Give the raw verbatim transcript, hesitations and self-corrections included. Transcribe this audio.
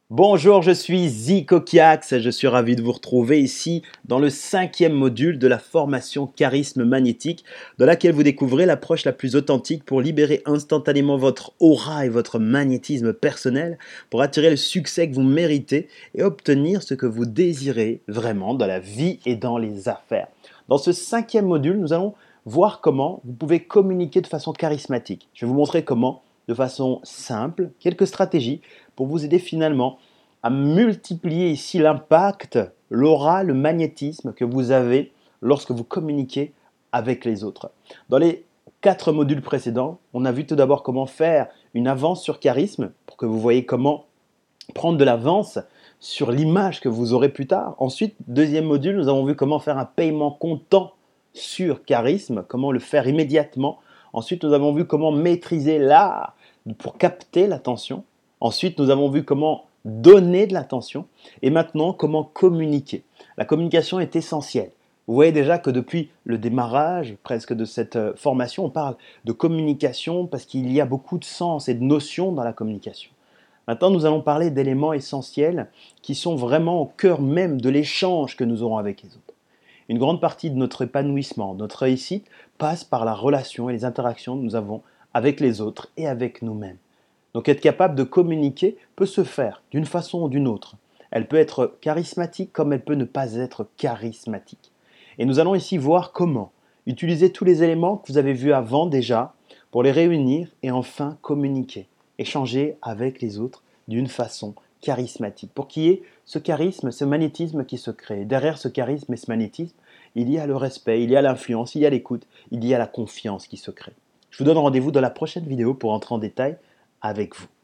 Bonjour, je suis Zico Kiax, je suis ravi de vous retrouver ici dans le cinquième module de la formation Charisme Magnétique, dans laquelle vous découvrez l'approche la plus authentique pour libérer instantanément votre aura et votre magnétisme personnel, pour attirer le succès que vous méritez et obtenir ce que vous désirez vraiment dans la vie et dans les affaires. Dans ce cinquième module, nous allons voir comment vous pouvez communiquer de façon charismatique. Je vais vous montrer comment, de façon simple, quelques stratégies pour vous aider finalement à multiplier ici l'impact, l'aura, le magnétisme que vous avez lorsque vous communiquez avec les autres. Dans les quatre modules précédents, on a vu tout d'abord comment faire une avance sur charisme pour que vous voyez comment prendre de l'avance sur l'image que vous aurez plus tard. Ensuite, deuxième module, nous avons vu comment faire un paiement comptant sur charisme, comment le faire immédiatement. Ensuite, nous avons vu comment maîtriser l'art pour capter l'attention. Ensuite, nous avons vu comment donner de l'attention et maintenant comment communiquer. La communication est essentielle. Vous voyez déjà que depuis le démarrage presque de cette formation, on parle de communication parce qu'il y a beaucoup de sens et de notions dans la communication. Maintenant, nous allons parler d'éléments essentiels qui sont vraiment au cœur même de l'échange que nous aurons avec les autres. Une grande partie de notre épanouissement, notre réussite, passe par la relation et les interactions que nous avons avec les autres et avec nous-mêmes. Donc être capable de communiquer peut se faire d'une façon ou d'une autre. Elle peut être charismatique comme elle peut ne pas être charismatique. Et nous allons ici voir comment utiliser tous les éléments que vous avez vus avant déjà pour les réunir et enfin communiquer, échanger avec les autres d'une façon charismatique. Pour qu'il y ait ce charisme, ce magnétisme qui se crée. Derrière ce charisme et ce magnétisme, il y a le respect, il y a l'influence, il y a l'écoute, il y a la confiance qui se crée. Je vous donne rendez-vous dans la prochaine vidéo pour entrer en détail avec vous.